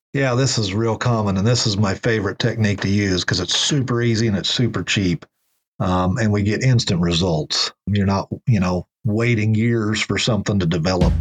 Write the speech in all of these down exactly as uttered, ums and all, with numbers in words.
Yeah, this is real common, and this is my favorite technique to use because it's super easy and it's super cheap, um, and we get instant results. You're not, you know, waiting years for something to develop.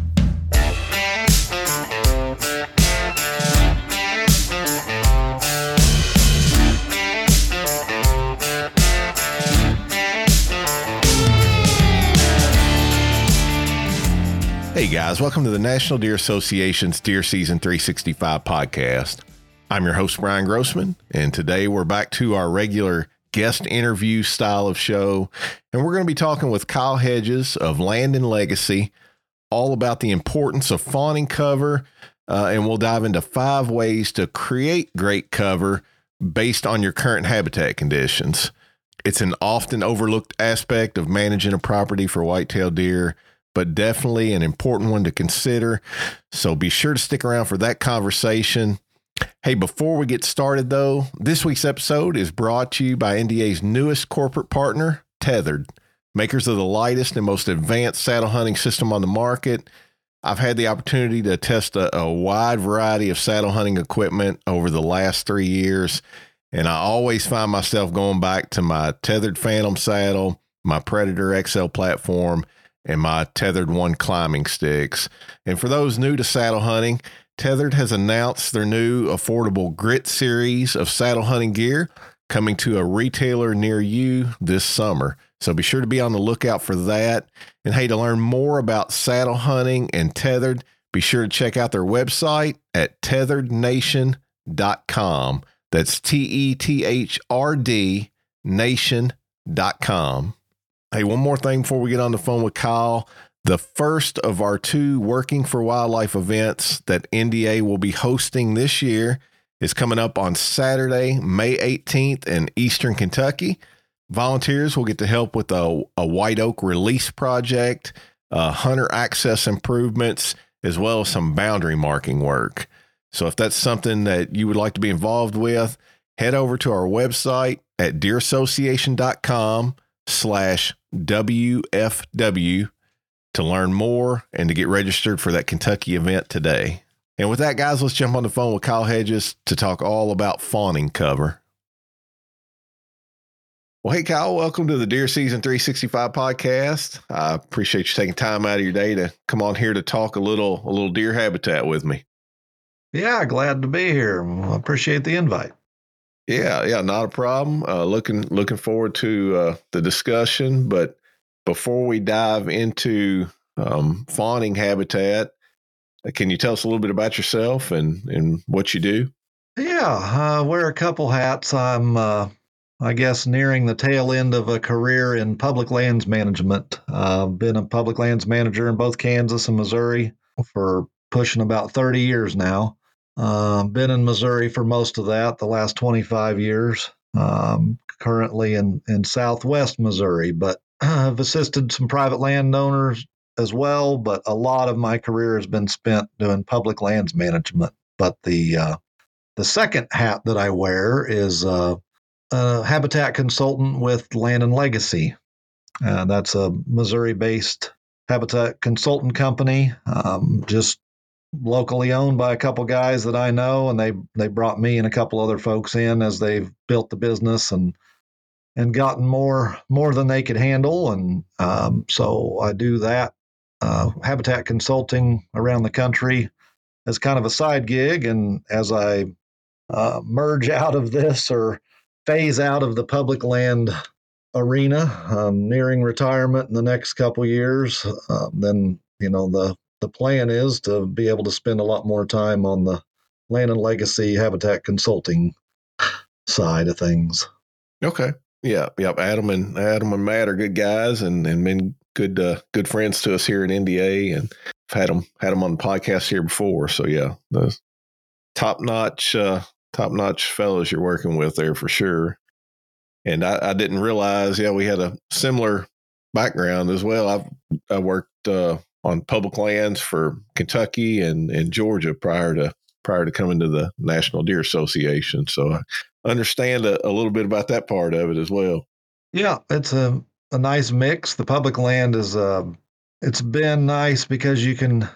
Hey guys, welcome to the National Deer Association's Deer Season three sixty-five podcast. I'm your host, Brian Grossman, and today we're back to our regular guest interview style of show, and we're going to be talking with Kyle Hedges of Land and Legacy all about the importance of fawning cover, uh, and we'll dive into five ways to create great cover based on your current habitat conditions. It's an often overlooked aspect of managing a property for whitetail deer, but definitely an important one to consider. So be sure to stick around for that conversation. Hey, before we get started though, this week's episode is brought to you by N D A's newest corporate partner, Tethered, makers of the lightest and most advanced saddle hunting system on the market. I've had the opportunity to test a, a wide variety of saddle hunting equipment over the last three years, and I always find myself going back to my Tethered Phantom saddle, my Predator X L platform, and my Tethered One climbing sticks. And for those new to saddle hunting, Tethered has announced their new affordable Grit series of saddle hunting gear coming to a retailer near you this summer. So be sure to be on the lookout for that. And hey, to learn more about saddle hunting and Tethered, be sure to check out their website at tethered nation dot com. That's T E T H R D nation dot com. Hey, one more thing before we get on the phone with Kyle. The first of our two Working for Wildlife events that N D A will be hosting this year is coming up on Saturday, May eighteenth in Eastern Kentucky. Volunteers will get to help with a, a white oak release project, uh, hunter access improvements, as well as some boundary marking work. So if that's something that you would like to be involved with, head over to our website at deer association dot com slash W F W to learn more and to get registered for that Kentucky event today. And with that, guys, let's jump on the phone with Kyle Hedges to talk all about fawning cover. Well, hey, Kyle, welcome to the Deer Season three sixty-five podcast. I appreciate you taking time out of your day to come on here to talk a little, a little deer habitat with me. Yeah, glad to be here. I appreciate the invite. Yeah, yeah, not a problem. Uh, looking looking forward to uh, the discussion. But before we dive into um, fawning habitat, uh, can you tell us a little bit about yourself and, and what you do? Yeah, I wear a couple hats. I'm, uh, I guess, nearing the tail end of a career in public lands management. I've uh, been a public lands manager in both Kansas and Missouri for pushing about thirty years now. Uh, been in Missouri for most of that, the last twenty-five years. Um, currently in, in Southwest Missouri, but I've assisted some private landowners as well. But a lot of my career has been spent doing public lands management. But the uh, the second hat that I wear is uh, a habitat consultant with Land and Legacy. Uh, that's a Missouri-based habitat consultant company. Um, just locally owned by a couple guys that I know, and they they brought me and a couple other folks in as they've built the business and and gotten more more than they could handle, and um, so I do that uh, habitat consulting around the country as kind of a side gig, and as I uh, merge out of this or phase out of the public land arena, um, nearing retirement in the next couple years, uh, then you know the the plan is to be able to spend a lot more time on the land and legacy habitat consulting side of things. Okay. Yeah. Yep. Adam and Adam and Matt are good guys and, and been good, uh, good friends to us here at N D A, and I've had them, had them on the podcast here before. So yeah, the top notch, uh, top notch fellows you're working with there for sure. And I, I didn't realize, yeah, we had a similar background as well. I've, I worked, uh, on public lands for Kentucky and, and Georgia prior to, prior to coming to the National Deer Association. So I understand a, a little bit about that part of it as well. Yeah, it's a, a nice mix. The public land is, uh, it's been nice because you can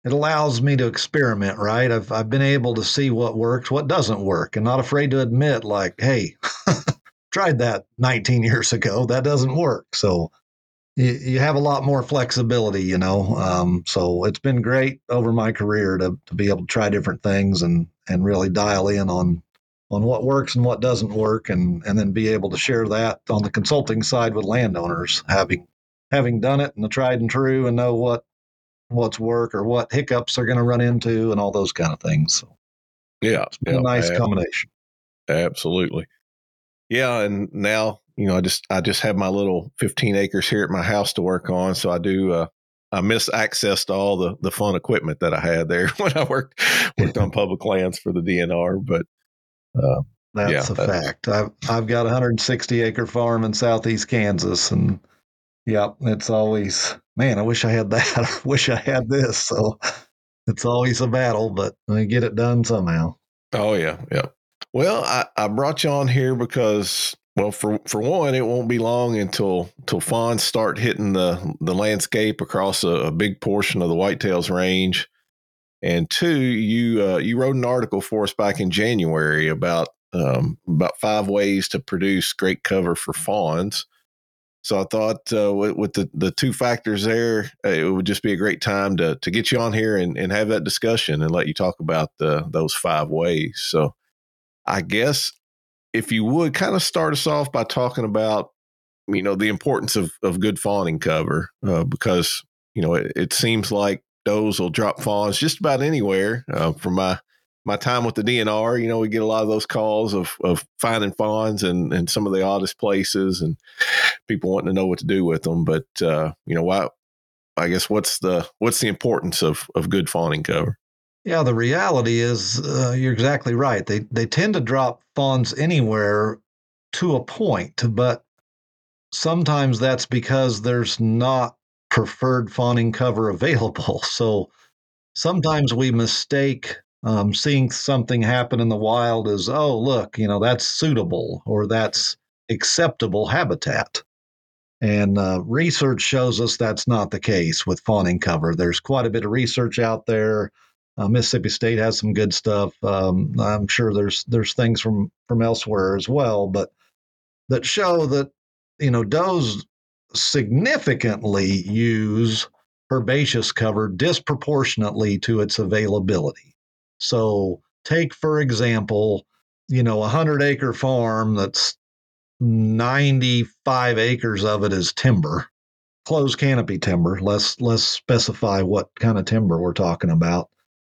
it allows me to experiment, right? I've I've been able to see what works, what doesn't work, and not afraid to admit, like, hey, tried that nineteen years ago, that doesn't work. So you, you have a lot more flexibility, you know. Um, so it's been great over my career to to be able to try different things and and really dial in on on what works and what doesn't work, and and then be able to share that on the consulting side with landowners, having having done it and the tried and true, and know what what's work or what hiccups they're going to run into and all those kind of things. So Yeah, it's been yeah, a nice ab- combination. absolutely. Yeah, and now you know I just I just have my little fifteen acres here at my house to work on, so I do. Uh, I miss access to all the the fun equipment that I had there when I worked worked on public lands for the D N R. But uh, yeah, That's a that, fact. I've I've got a one hundred sixty acre farm in southeast Kansas, and yep, it's always, man, I wish I had that. I wish I had this. So it's always a battle, but I get it done somehow. oh yeah, yeah. Well, I, I brought you on here because, well, for for one, it won't be long until until fawns start hitting the the landscape across a, a big portion of the Whitetails Range. And two, you uh, you wrote an article for us back in January about um, about five ways to produce great cover for fawns. So I thought uh, with, with the, the two factors there, uh, it would just be a great time to to get you on here and, and have that discussion and let you talk about the, those five ways. So I guess if you would kind of start us off by talking about, you know, the importance of, of good fawning cover, uh, because, you know, it, it seems like does will drop fawns just about anywhere. Uh, from my my time with the D N R, you know, we get a lot of those calls of of finding fawns and and some of the oddest places and people wanting to know what to do with them. But uh, you know, why? I guess what's the what's the importance of of good fawning cover? Yeah, the reality is uh, you're exactly right. They they tend to drop fawns anywhere to a point, but sometimes that's because there's not preferred fawning cover available. So sometimes we mistake um, seeing something happen in the wild as, oh, look, you know, that's suitable or that's acceptable habitat. And uh, research shows us that's not the case with fawning cover. There's quite a bit of research out there. Uh, Mississippi State has some good stuff. Um, I'm sure there's there's things from from elsewhere as well, but that show that you know does significantly use herbaceous cover disproportionately to its availability. So take for example, you know, a hundred acre farm that's ninety-five acres of it is timber, closed canopy timber. Let's let's specify what kind of timber we're talking about.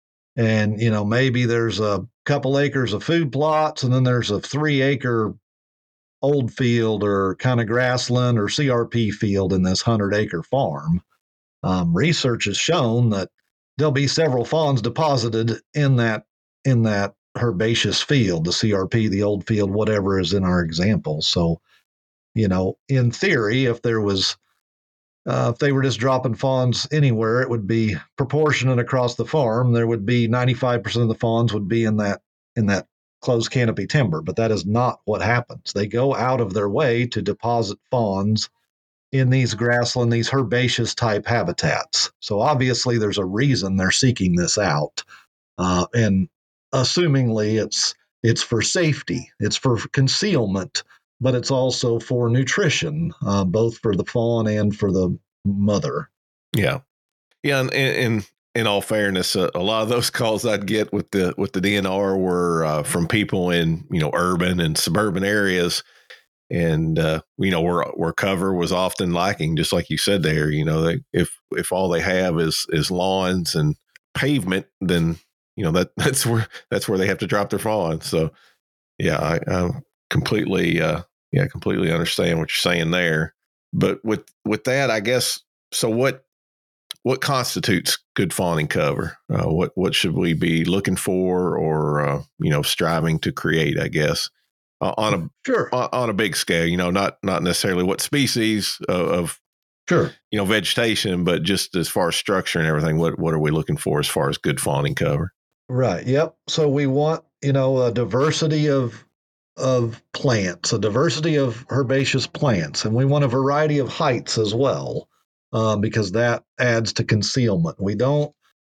And you know, maybe there's a couple acres of food plots, and then there's a three acre old field or kind of grassland or C R P field in this hundred acre farm. Um, research has shown that there'll be several fawns deposited in that in that herbaceous field, the C R P, the old field, whatever is in our example. So, you know, in theory, if there was uh, if they were just dropping fawns anywhere, it would be proportionate across the farm. There would be ninety-five percent of the fawns would be in that in that closed canopy timber, but that is not what happens. They go out of their way to deposit fawns in these grassland, these herbaceous type habitats. So obviously, there's a reason they're seeking this out, uh, and assumingly, it's it's for safety, it's for concealment, but it's also for nutrition, uh, both for the fawn and for the mother. Yeah, yeah, and in in all fairness, uh, a lot of those calls I'd get with the with the D N R were uh, from people in you know urban and suburban areas, and uh, you know where where cover was often lacking, just like you said there. You know, they, if if all they have is is lawns and pavement, then you know that that's where that's where they have to drop their fawns. So yeah, I, I completely uh, yeah completely understand what you're saying there. But with with that, I guess so. What what constitutes good fawning cover? Uh, what what should we be looking for, or uh, you know, striving to create? I guess uh, on a Sure, on, on a big scale. You know, not not necessarily what species of, of sure. you know vegetation, but just as far as structure and everything. What what are we looking for as far as good fawning cover? Right. Yep. So we want, you know, a diversity of of plants, a diversity of herbaceous plants, and we want a variety of heights as well, uh, because that adds to concealment. We don't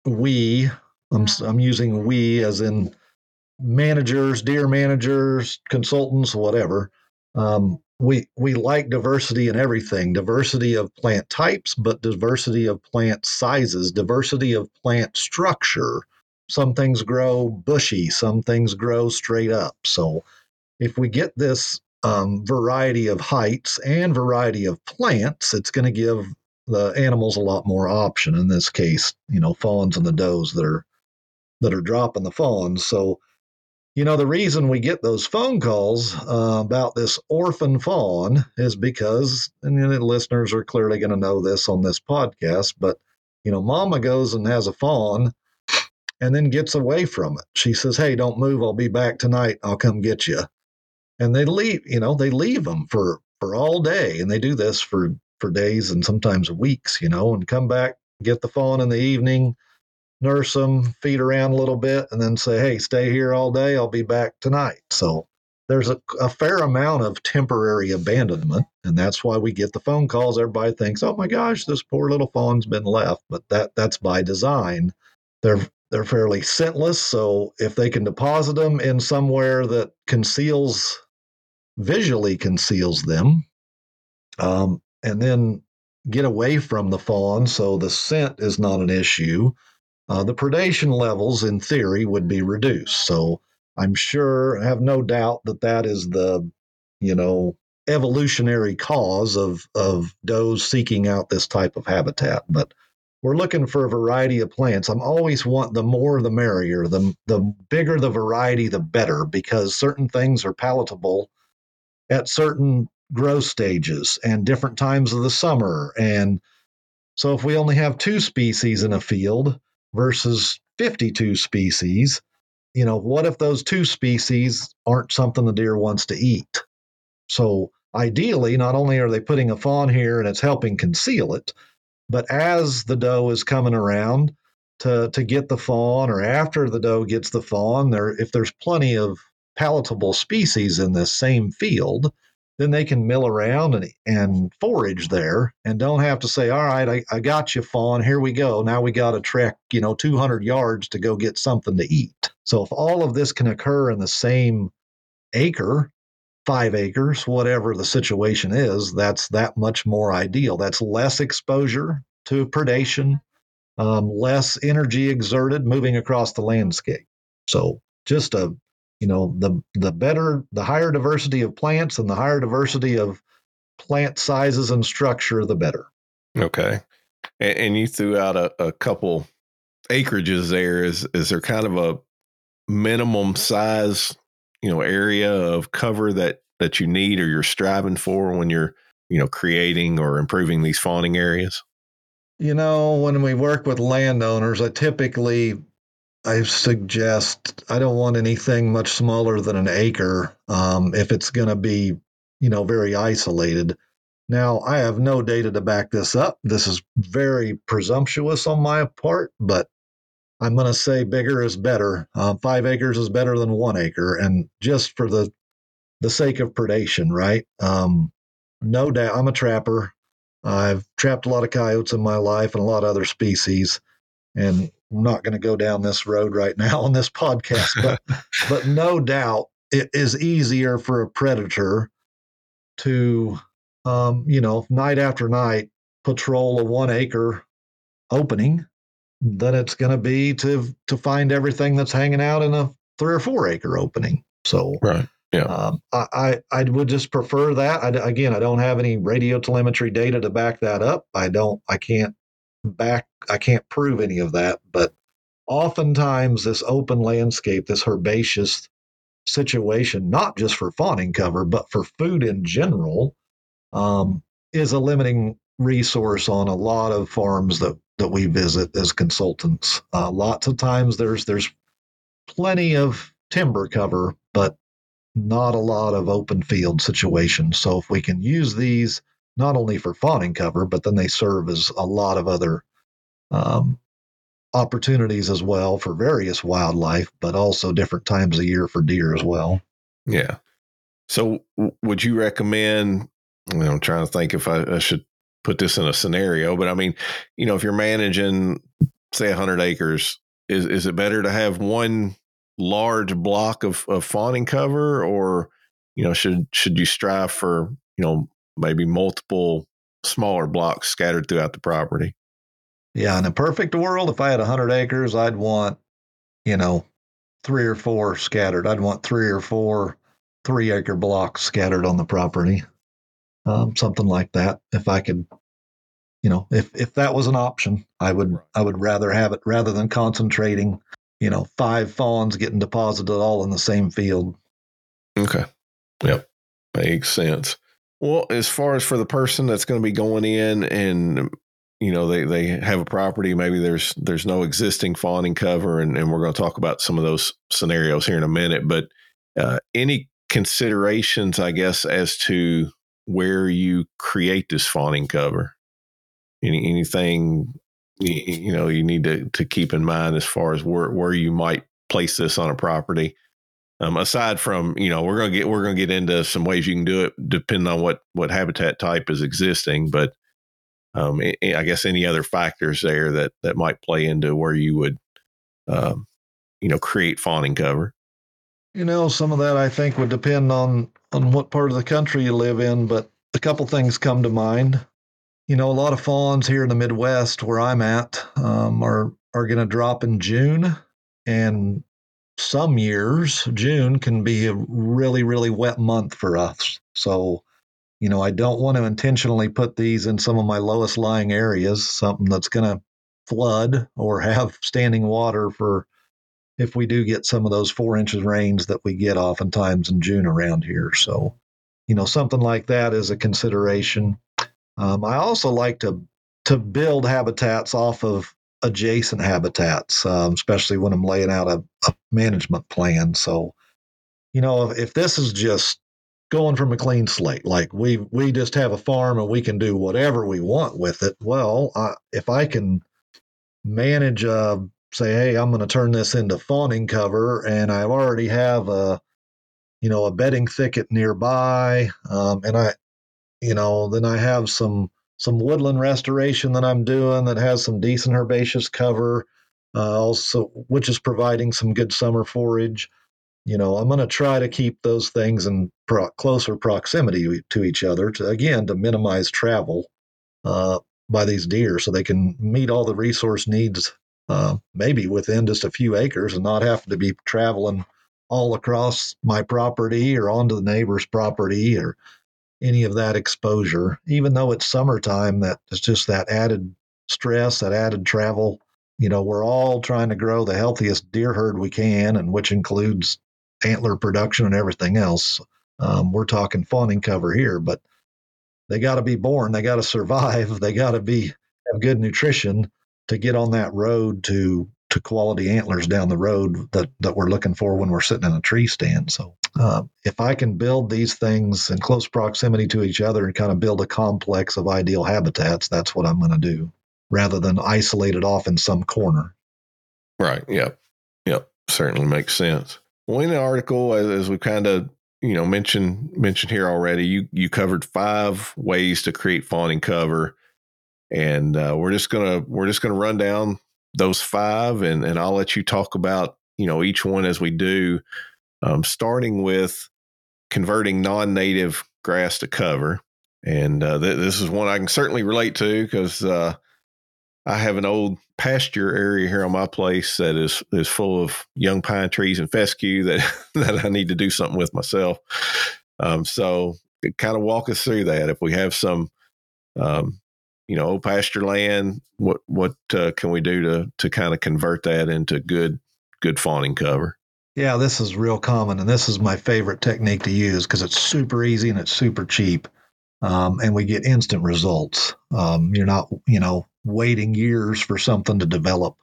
we, I'm, I'm using we as in managers, deer managers, consultants, whatever. Um, we we like diversity in everything, diversity of plant types, but diversity of plant sizes, diversity of plant structure. Some things grow bushy, some things grow straight up. So if we get this um, variety of heights and variety of plants, it's going to give the animals a lot more option. In this case, you know, fawns and the does that are that are dropping the fawns. So you know, the reason we get those phone calls uh, about this orphan fawn is because, and you know, the listeners are clearly going to know this on this podcast, but, you know, mama goes and has a fawn and then gets away from it. She says, hey, don't move. I'll be back tonight. I'll come get you. And they leave, you know, they leave them for, for all day. And they do this for, for days and sometimes weeks, you know, and come back, get the fawn in the evening, nurse them, feed around a little bit, and then say, hey, stay here all day. I'll be back tonight. So there's a, a fair amount of temporary abandonment. And that's why we get the phone calls. Everybody thinks, oh my gosh, this poor little fawn's been left. But that that's by design. They're they're fairly scentless. So if they can deposit them in somewhere that conceals, visually conceals them, um, and then get away from the fawn so the scent is not an issue, uh, the predation levels, in theory, would be reduced. So I'm sure, I have no doubt that that is the, you know, evolutionary cause of of does seeking out this type of habitat. But we're looking for a variety of plants. I'm always want the more the merrier. The the bigger the variety, the better, because certain things are palatable at certain growth stages and different times of the summer. And so if we only have two species in a field versus fifty-two species, you know, what if those two species aren't something the deer wants to eat? So ideally, not only are they putting a fawn here and it's helping conceal it, but as the doe is coming around to, to get the fawn, or after the doe gets the fawn, there, if there's plenty of palatable species in this same field, then they can mill around and, and forage there and don't have to say, all right, I, I got you, fawn, here we go. Now we got to trek, you know, two hundred yards to go get something to eat. So if all of this can occur in the same acre, five acres, whatever the situation is, that's that much more ideal. That's less exposure to predation, um, less energy exerted moving across the landscape. So just a, you know, the the better, the higher diversity of plants and the higher diversity of plant sizes and structure, the better. Okay. And, and you threw out a, a couple acreages there. Is is there kind of a minimum size, you know, area of cover that that you need or you're striving for when you're, you know, creating or improving these fawning areas? You know, when we work with landowners, I typically I suggest I don't want anything much smaller than an acre, um, if it's going to be, you know, very isolated. Now, I have no data to back this up. This is very presumptuous on my part, but I'm going to say bigger is better. Um, five acres is better than one acre, and just for the the sake of predation, right? Um, no doubt, I'm a trapper. I've trapped a lot of coyotes in my life and a lot of other species, and I'm not going to go down this road right now on this podcast, but but no doubt it is easier for a predator to, um, you know, night after night patrol a one acre opening than it's going to be to to find everything that's hanging out in a three or four acre opening. So, right, yeah, um, I, I I would just prefer that. I, again, I don't have any radio telemetry data to back that up. I don't. I can't back. I can't prove any of that. But oftentimes, this open landscape, this herbaceous situation, not just for fawning cover, but for food in general, um, is a limiting resource on a lot of farms that that we visit as consultants. Uh, lots of times there's there's plenty of timber cover, but not a lot of open field situations. So if we can use these not only for fawning cover, but then they serve as a lot of other um, opportunities as well for various wildlife, but also different times of year for deer as well. yeah. So w- would you recommend, you know, I'm trying to think if I, I should put this in a scenario, but I mean, you know, if you're managing say one hundred acres, is is it better to have one large block of, of fawning cover, or, you know, should should you strive for, you know, maybe multiple smaller blocks scattered throughout the property? Yeah, in a perfect world, if I had one hundred acres, I'd want, you know, three or four scattered. I'd want three or four three acre blocks scattered on the property. Um, something like that. If I could, you know, if if that was an option, I would Right. I would rather have it rather than concentrating, you know, five fawns getting deposited all in the same field. Okay. Yep. Makes sense. Well, as far as for the person that's going to be going in and, you know, they, they have a property, maybe there's there's no existing fawning cover, and, and we're going to talk about some of those scenarios here in a minute, but uh, any considerations, I guess, as to where you create this fawning cover? Any, anything, you, you know, you need to, to keep in mind as far as where, where you might place this on a property? Um, aside from, you know, we're gonna get we're gonna get into some ways you can do it depending on what what habitat type is existing, but um, I I guess any other factors there that that might play into where you would, um, you know, create fawning cover. You know, some of that I think would depend on on what part of the country you live in, but a couple things come to mind. You know, a lot of fawns here in the Midwest, where I'm at, um, are are going to drop in June, and some years June can be a really really wet month for us. So, you know, I don't want to intentionally put these in some of my lowest lying areas, something that's going to flood or have standing water for if we do get some of those four inches rains that we get oftentimes in June around here. So, you know, something like that is a consideration. Um, I also like to to build habitats off of adjacent habitats, um, especially when I'm laying out a, a management plan. So, you know, if, if this is just going from a clean slate, like we we just have a farm and we can do whatever we want with it. Well, uh, if I can manage, uh, say, hey, I'm going to turn this into fawning cover, and I already have a you know a bedding thicket nearby, um, and I you know then I have some some woodland restoration that I'm doing that has some decent herbaceous cover, uh, also which is providing some good summer forage. You know, I'm going to try to keep those things in pro- closer proximity to each other to again to minimize travel uh, by these deer, so they can meet all the resource needs, uh, maybe within just a few acres, and not have to be traveling all across my property or onto the neighbor's property or any of that exposure. Even though it's summertime, that it's just that added stress, that added travel. You know, we're all trying to grow the healthiest deer herd we can, and which includes antler production and everything else. Um, we're talking fawning cover here, but they got to be born, they got to survive, they got to be have good nutrition to get on that road to to quality antlers down the road that that we're looking for when we're sitting in a tree stand. So uh, if I can build these things in close proximity to each other and kind of build a complex of ideal habitats, that's what I'm going to do, rather than isolate it off in some corner. Right. Yep. Yep. Certainly makes sense. Well, in the article, as, as we kind of, you know, mentioned mentioned here already, you you covered five ways to create fawning cover, and uh, we're just gonna we're just gonna run down those five, and and I'll let you talk about, you know, each one as we do, um, starting with converting non-native grass to cover, and uh, th- this is one I can certainly relate to because uh, I have an old pasture area here on my place that is is full of young pine trees and fescue that that I need to do something with myself. Um, so kind of walk us through that. If we have some, um, you know, old pasture land, what what uh, can we do to to kind of convert that into good good fawning cover? Yeah, this is real common, and this is my favorite technique to use because it's super easy and it's super cheap, um, and we get instant results. Um, you're not, you know, waiting years for something to develop.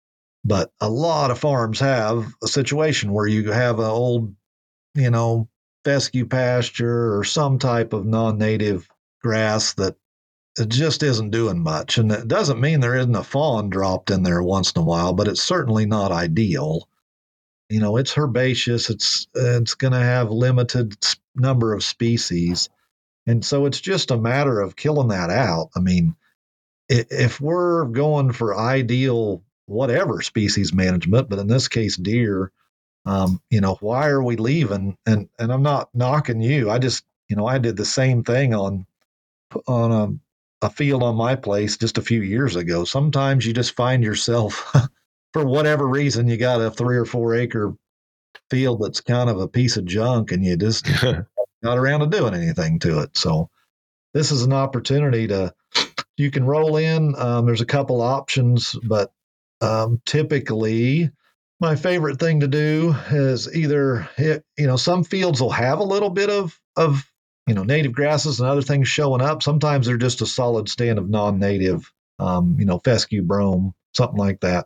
But a lot of farms have a situation where you have an old, you know, fescue pasture or some type of non-native grass that it just isn't doing much. And it doesn't mean there isn't a fawn dropped in there once in a while, but it's certainly not ideal. You know, it's herbaceous. It's it's going to have limited number of species, and so it's just a matter of killing that out. I mean, if we're going for ideal whatever species management, but in this case, deer. Um, you know, why are we leaving? And and I'm not knocking you. I just, you know, I did the same thing on on a, a field on my place just a few years ago. Sometimes you just find yourself, for whatever reason, you got a three or four acre field that's kind of a piece of junk, and you just not around to doing anything to it. So this is an opportunity to you can roll in. Um, there's a couple options, but um, typically my favorite thing to do is either hit, you know, some fields will have a little bit of of you know native grasses and other things showing up. Sometimes they're just a solid stand of non-native, um, you know, fescue, brome, something like that.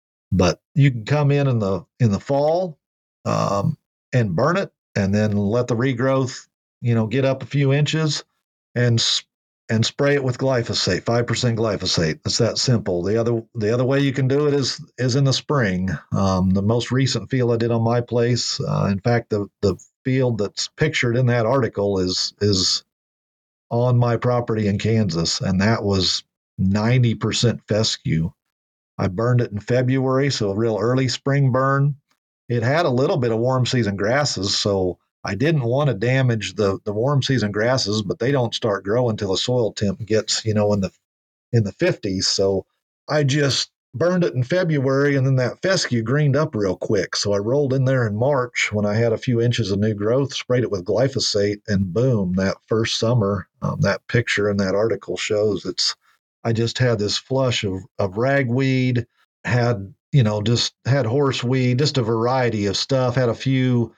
But you can come in in the in the fall um, and burn it, and then let the regrowth, you know, get up a few inches, and and spray it with glyphosate, five percent glyphosate. It's that simple. The other the other way you can do it is is in the spring. Um, the most recent field I did on my place, uh, in fact, the the field that's pictured in that article is is on my property in Kansas, and that was ninety percent fescue. I burned it in February, so a real early spring burn. It had a little bit of warm season grasses, so I didn't want to damage the the warm season grasses, but they don't start growing until the soil temp gets, you know, in the in the fifties. So I just burned it in February, and then that fescue greened up real quick. So I rolled in there in March when I had a few inches of new growth, sprayed it with glyphosate, and boom, that first summer, um, that picture in that article shows it's I just had this flush of, of ragweed, had, you know, just had horseweed, just a variety of stuff, had a few,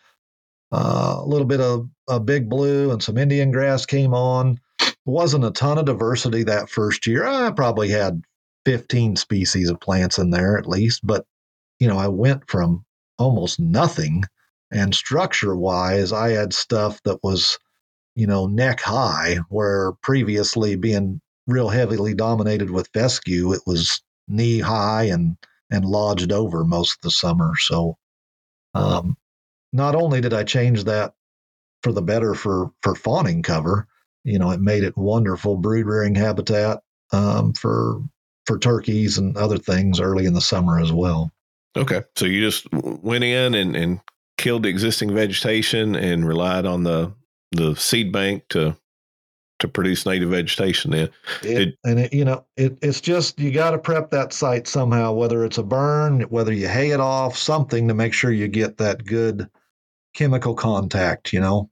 uh, a little bit of a big blue and some Indian grass came on. Wasn't a ton of diversity that first year. I probably had fifteen species of plants in there at least, but, you know, I went from almost nothing. And structure wise, I had stuff that was, you know, neck high, where previously being real heavily dominated with fescue, it was knee high and and lodged over most of the summer. So um, not only did I change that for the better for for fawning cover, you know, it made it wonderful brood rearing habitat um, for for turkeys and other things early in the summer as well. Okay, so you just went in and, and killed the existing vegetation and relied on the the seed bank to to produce native vegetation. Then, it, Did, and it, you know, it, it's just you got to prep that site somehow, whether it's a burn, whether you hay it off, something to make sure you get that good chemical contact. You know,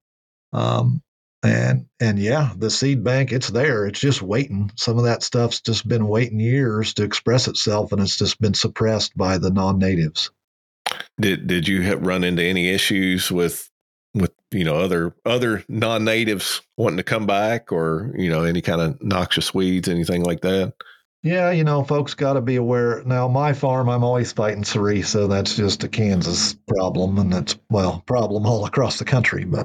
um, and and yeah, the seed bank, it's there. It's just waiting. Some of that stuff's just been waiting years to express itself, and it's just been suppressed by the non-natives. did did you have run into any issues with with you know other other non-natives wanting to come back, or you know any kind of noxious weeds, anything like that? Yeah, you know, folks got to be aware. Now, my farm, I'm always fighting Cerisa. That's just a Kansas problem, and that's, well, problem all across the country. But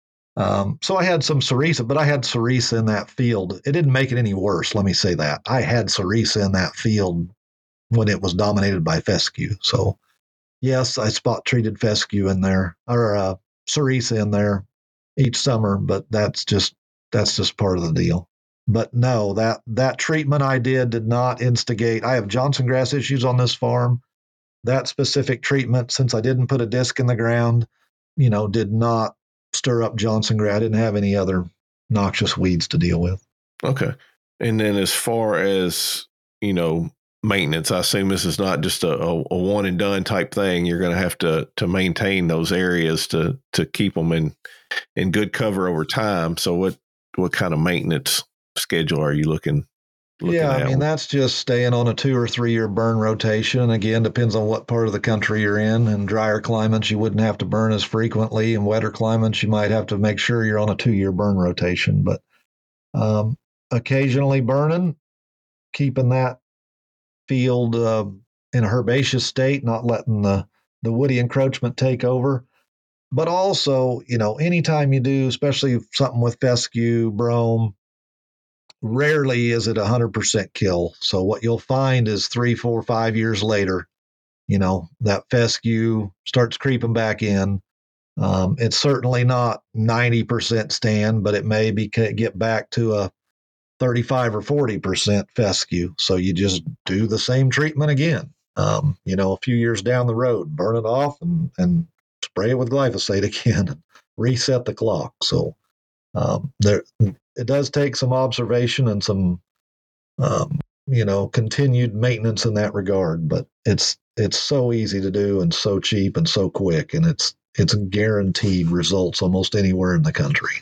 um, so I had some Cerisa, but I had Cerisa in that field. It didn't make it any worse. Let me say that. I had Cerisa in that field when it was dominated by fescue. So, yes, I spot treated fescue in there, or uh, Cerisa in there each summer, but that's just that's just part of the deal. But no, that that treatment I did did not instigate. I have Johnson grass issues on this farm. That specific treatment, since I didn't put a disc in the ground, you know, did not stir up Johnson grass. I didn't have any other noxious weeds to deal with. Okay, and then as far as you know maintenance, I assume this is not just a, a, a one and done type thing. You're going to have to to maintain those areas to to keep them in in good cover over time. So what what kind of maintenance schedule are you looking looking Yeah, I at? mean, that's just staying on a two or three year burn rotation. Again, depends on what part of the country you're in. In drier climates, you wouldn't have to burn as frequently. In wetter climates, you might have to make sure you're on a two year burn rotation. But um, occasionally burning, keeping that field uh, in a herbaceous state, not letting the, the woody encroachment take over. But also, you know, anytime you do, especially something with fescue, brome, rarely is it a hundred percent kill. So what you'll find is three, four, five years later, you know, that fescue starts creeping back in. Um, it's certainly not ninety percent stand, but it may be get back to a thirty-five or forty percent fescue. So you just do the same treatment again. Um, you know, a few years down the road, burn it off and, and spray it with glyphosate again and reset the clock. So um, there, it does take some observation and some, um, you know, continued maintenance in that regard. But it's it's so easy to do and so cheap and so quick, and it's it's guaranteed results almost anywhere in the country.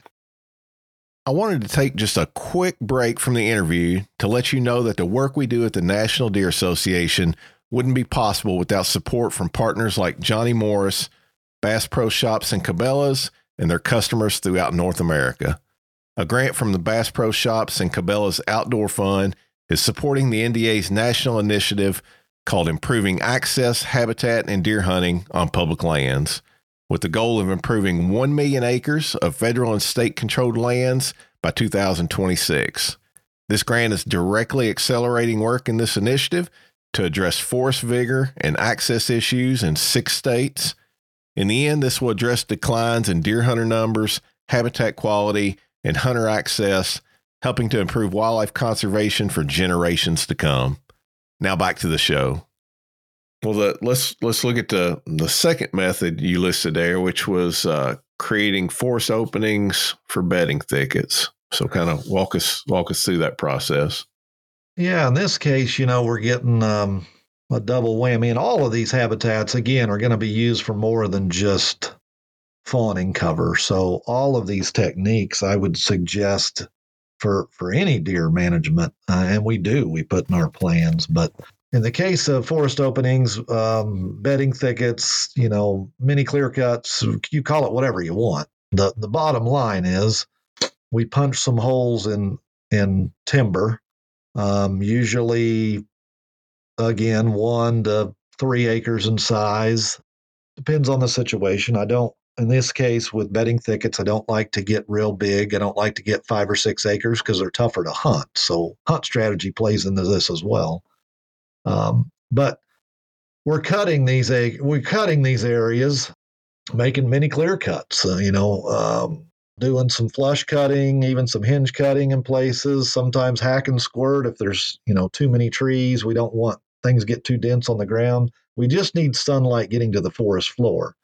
I wanted to take just a quick break from the interview to let you know that the work we do at the National Deer Association wouldn't be possible without support from partners like Johnny Morris, Bass Pro Shops and Cabela's, and their customers throughout North America. A grant from the Bass Pro Shops and Cabela's Outdoor Fund is supporting the N D A's national initiative called Improving Access, Habitat, and Deer Hunting on Public Lands, with the goal of improving one million acres of federal and state-controlled lands by two thousand twenty-six. This grant is directly accelerating work in this initiative to address forest vigor and access issues in six states. In the end, this will address declines in deer hunter numbers, habitat quality, and hunter access, helping to improve wildlife conservation for generations to come. Now back to the show. Well, the, let's let's look at the the second method you listed there, which was uh, creating forest openings for bedding thickets. So, kind of walk us walk us through that process. Yeah, in this case, you know, we're getting um, a double whammy, and all of these habitats again are going to be used for more than just fawning cover. So, all of these techniques, I would suggest for for any deer management, uh, and we do we put in our plans, but in the case of forest openings, um, bedding thickets, you know, mini clear cuts, you call it whatever you want. The the bottom line is we punch some holes in in timber, um, usually again one to three acres in size. Depends on the situation. I don't in this case with bedding thickets, I don't like to get real big. I don't like to get five or six acres because they're tougher to hunt. So hunt strategy plays into this as well. Um, but we're cutting these we're cutting these areas, making mini clear cuts. Uh, you know, um, doing some flush cutting, even some hinge cutting in places. Sometimes hack and squirt if there's you know too many trees. We don't want things get too dense on the ground. We just need sunlight getting to the forest floor.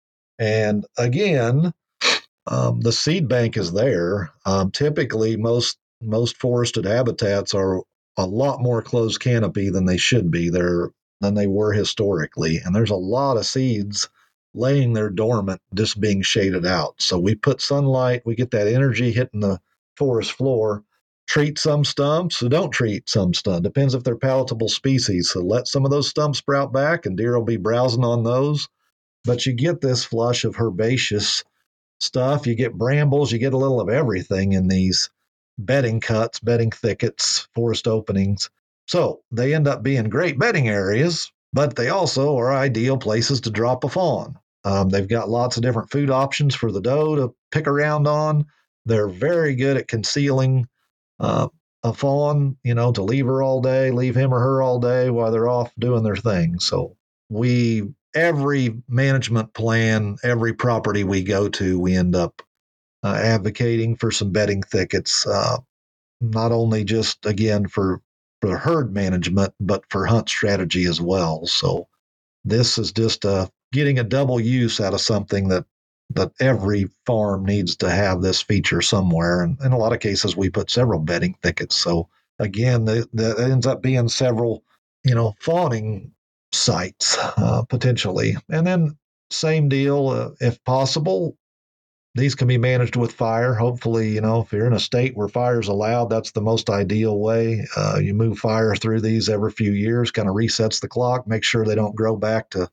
And again, um, the seed bank is there. Um, typically, most most forested habitats are a lot more closed canopy than they should be. They're than they were historically, and there's a lot of seeds laying there dormant, just being shaded out. So we put sunlight, we get that energy hitting the forest floor. Treat some stumps, so don't treat some stumps. Depends if they're palatable species. So let some of those stumps sprout back, and deer will be browsing on those. But you get this flush of herbaceous stuff. You get brambles, you get a little of everything in these bedding cuts, bedding thickets, forest openings. So they end up being great bedding areas, but they also are ideal places to drop a fawn. Um, they've got lots of different food options for the doe to pick around on. They're very good at concealing uh, a fawn, you know, to leave her all day, leave him or her all day while they're off doing their thing. So we every management plan, every property we go to, we end up uh, advocating for some bedding thickets, uh, not only just again for for herd management, but for hunt strategy as well. So this is just uh, getting a double use out of something that that every farm needs to have this feature somewhere. And in a lot of cases, we put several bedding thickets. So again, that ends up being several, you know, fawning sites uh, potentially. And then same deal, uh, if possible, these can be managed with fire. Hopefully, you know, if you're in a state where fire is allowed, that's the most ideal way. Uh, you move fire through these every few years, kind of resets the clock, make sure they don't grow back to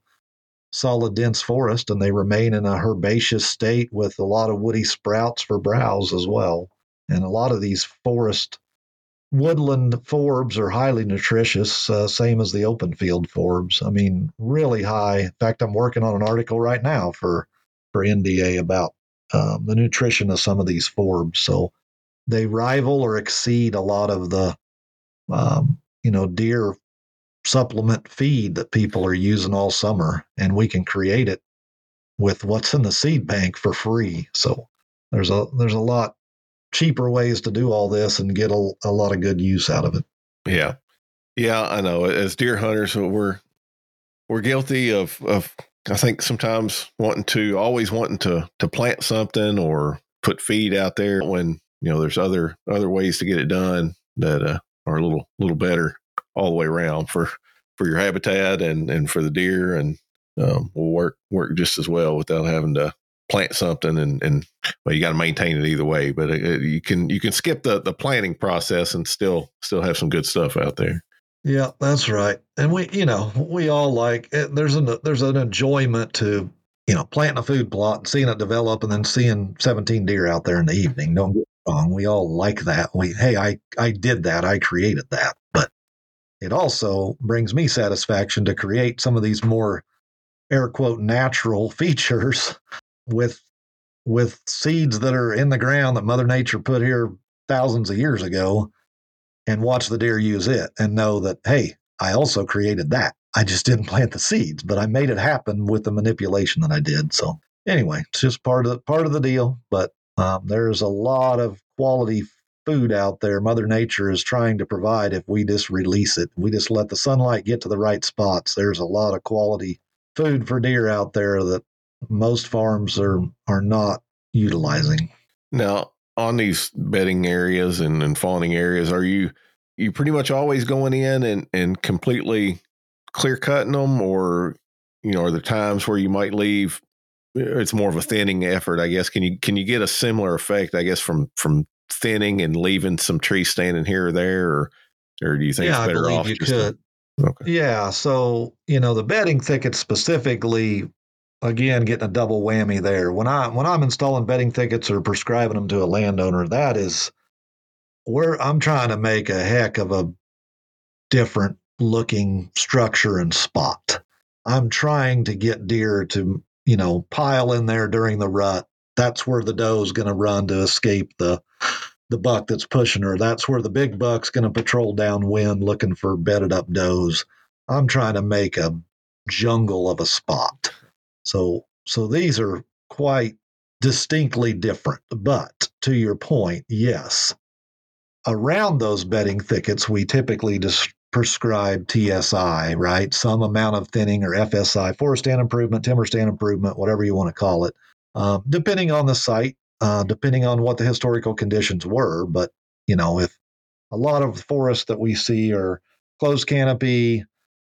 solid dense forest and they remain in a herbaceous state with a lot of woody sprouts for browse as well. And a lot of these forest woodland forbs are highly nutritious, uh, same as the open field forbs. I mean, really high. In fact, I'm working on an article right now for for N D A about um, the nutrition of some of these forbs. So they rival or exceed a lot of the um, you know deer supplement feed that people are using all summer, and we can create it with what's in the seed bank for free. So there's a there's a lot cheaper ways to do all this and get a, a lot of good use out of it. Yeah. Yeah, I know. As deer hunters, we're we're guilty of, of, I think sometimes wanting to, always wanting to, to plant something or put feed out there when, you know, there's other, other ways to get it done that uh, are a little, little better all the way around for, for your habitat and, and for the deer, and um, will work, work just as well without having to plant something and, and well, you got to maintain it either way, but it, it, you can, you can skip the, the planting process and still, still have some good stuff out there. Yeah, that's right. And we, you know, we all like it, there's an there's an enjoyment to, you know, planting a food plot and seeing it develop and then seeing seventeen deer out there in the evening. Don't get me wrong. We all like that. We, hey, I I did that. I created that. But it also brings me satisfaction to create some of these more air quote natural features with with seeds that are in the ground that Mother Nature put here thousands of years ago, and watch the deer use it and know that, hey, I also created that. I just didn't plant the seeds, but I made it happen with the manipulation that I did. So anyway, it's just part of the, part of the deal. But um, there's a lot of quality food out there Mother Nature is trying to provide if we just release it. We just let the sunlight get to the right spots. There's a lot of quality food for deer out there that most farms are are not utilizing. Now, on these bedding areas and, and fawning areas, are you you pretty much always going in and, and completely clear cutting them, or you know, are there times where you might leave? It's more of a thinning effort, I guess. Can you can you get a similar effect, I guess, from from thinning and leaving some trees standing here or there, or or do you think Yeah, it's I better believe off you just could. to, okay? Yeah, so you know the bedding thickets specifically, again, getting a double whammy there. When I when I'm installing bedding thickets or prescribing them to a landowner, that is where I'm trying to make a heck of a different looking structure and spot. I'm trying to get deer to, you know, pile in there during the rut. That's where the doe's going to run to escape the the buck that's pushing her. That's where the big buck's going to patrol downwind looking for bedded up does. I'm trying to make a jungle of a spot. So so these are quite distinctly different. But to your point, yes, around those bedding thickets, we typically just prescribe T S I, right? Some amount of thinning, or F S I, forest stand improvement, timber stand improvement, whatever you want to call it, um, depending on the site, uh, depending on what the historical conditions were. But, you know, if a lot of forests that we see are closed canopy,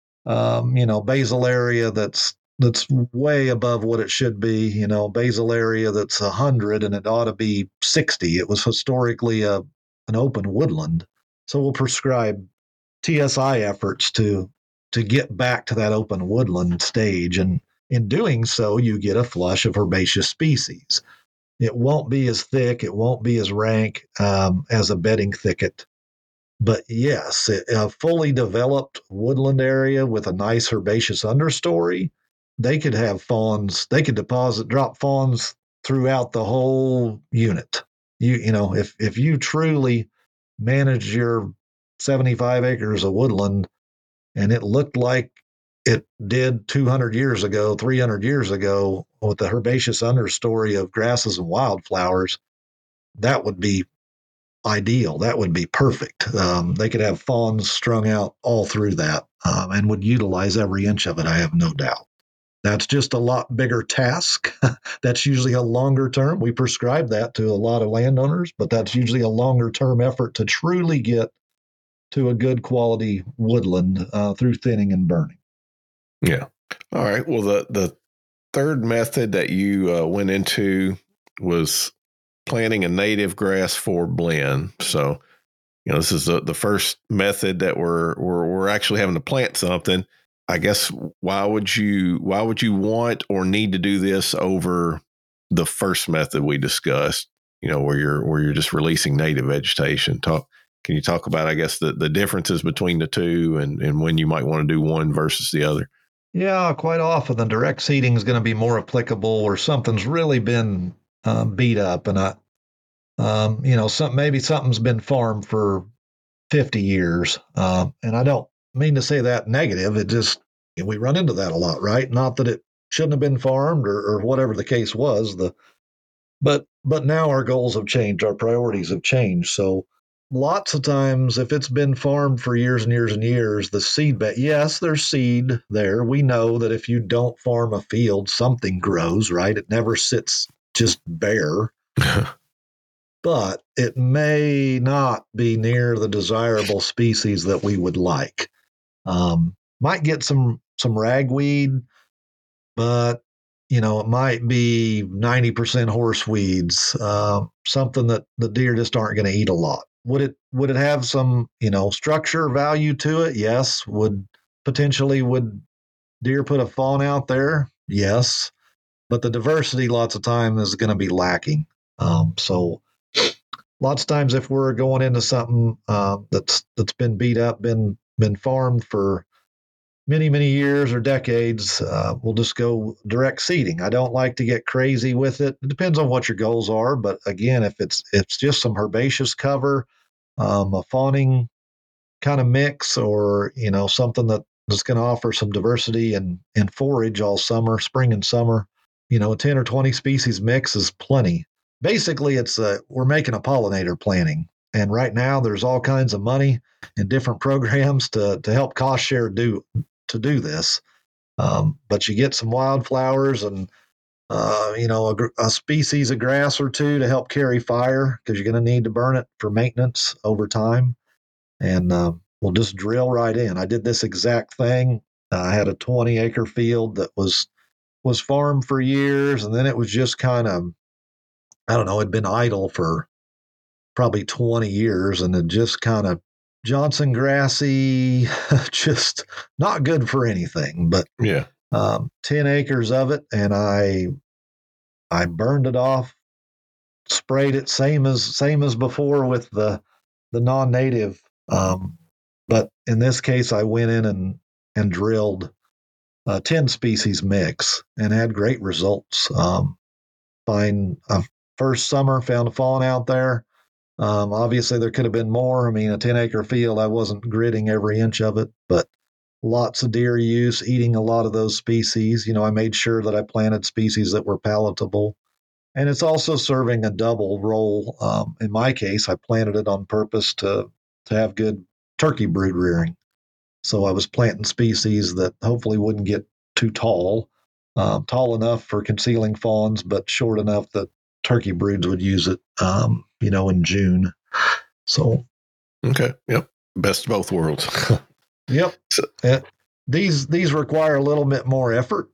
um, you know, basal area that's that's way above what it should be, you know, basal area that's one hundred and it ought to be sixty. It was historically a an open woodland. So we'll prescribe T S I efforts to to get back to that open woodland stage, and in doing so you get a flush of herbaceous species. It won't be as thick, it won't be as rank um, as a bedding thicket, but yes, a fully developed woodland area with a nice herbaceous understory, they could have fawns, they could deposit drop fawns throughout the whole unit. You you know, if if you truly manage your seventy-five acres of woodland and it looked like it did two hundred years ago, three hundred years ago, with the herbaceous understory of grasses and wildflowers, that would be ideal. That would be perfect. Um, they could have fawns strung out all through that, um, and would utilize every inch of it, I have no doubt. That's just a lot bigger task. That's usually a longer term. We prescribe that to a lot of landowners, but that's usually a longer term effort to truly get to a good quality woodland uh, through thinning and burning. Yeah. All right. Well, the the third method that you uh, went into was planting a native grass for blend. So, you know, this is the, the first method that we're, we're we're actually having to plant something. I guess why would you why would you want or need to do this over the first method we discussed? You know, where you're where you're just releasing native vegetation. Talk. Can you talk about, I guess, the, the differences between the two, and, and when you might want to do one versus the other? Yeah, quite often the direct seeding is going to be more applicable where something's really been um, beat up, and I, um, you know, some maybe something's been farmed for fifty years. Um, and I don't mean to say that negative. It just, we run into that a lot, right? Not that it shouldn't have been farmed, or, or whatever the case was. The but but now our goals have changed, our priorities have changed. So lots of times, if it's been farmed for years and years and years, the seed bed, yes, there's seed there. We know that if you don't farm a field, something grows, right? It never sits just bare, but it may not be near the desirable species that we would like. Um, might get some some ragweed, but you know it might be ninety percent horse weeds, uh, something that the deer just aren't going to eat a lot. Would it would it have some you know structure value to it? Yes. Would potentially would deer put a fawn out there? Yes. But the diversity lots of time is going to be lacking. Um, so lots of times if we're going into something uh, that's that's been beat up, been been farmed for many, many years or decades, uh, we'll just go direct seeding. I don't like to get crazy with it. It depends on what your goals are, but again, if it's it's just some herbaceous cover, um, a fawning kind of mix, or you know something that that's going to offer some diversity and and forage all summer, spring and summer, you know, a ten or twenty species mix is plenty. Basically, it's a we're making a pollinator planting, and right now there's all kinds of money and different programs to to help cost share do to do this. Um, but you get some wildflowers and uh, you know a, a species of grass or two to help carry fire because you're going to need to burn it for maintenance over time. And uh, we'll just drill right in. I did this exact thing. Uh, I had a twenty acre field that was was farmed for years, and then it was just kind of I don't know, it'd been idle for probably twenty years, and it just kind of Johnson grassy, just not good for anything. But Yeah. um, ten acres of it, and I I burned it off, sprayed it same as same as before with the the non-native. Um, but in this case, I went in and and drilled a ten species mix and had great results. Um, find uh, First summer found a fawn out there. Um, obviously, there could have been more. I mean, a ten acre field, I wasn't gridding every inch of it, but lots of deer use, eating a lot of those species. You know, I made sure that I planted species that were palatable. And it's also serving a double role. Um, in my case, I planted it on purpose to to have good turkey brood rearing. So I was planting species that hopefully wouldn't get too tall, um, tall enough for concealing fawns, but short enough that turkey broods would use it, um, you know, in June. So, Okay. Yep. Best of both worlds. yep. So, Uh, these these require a little bit more effort.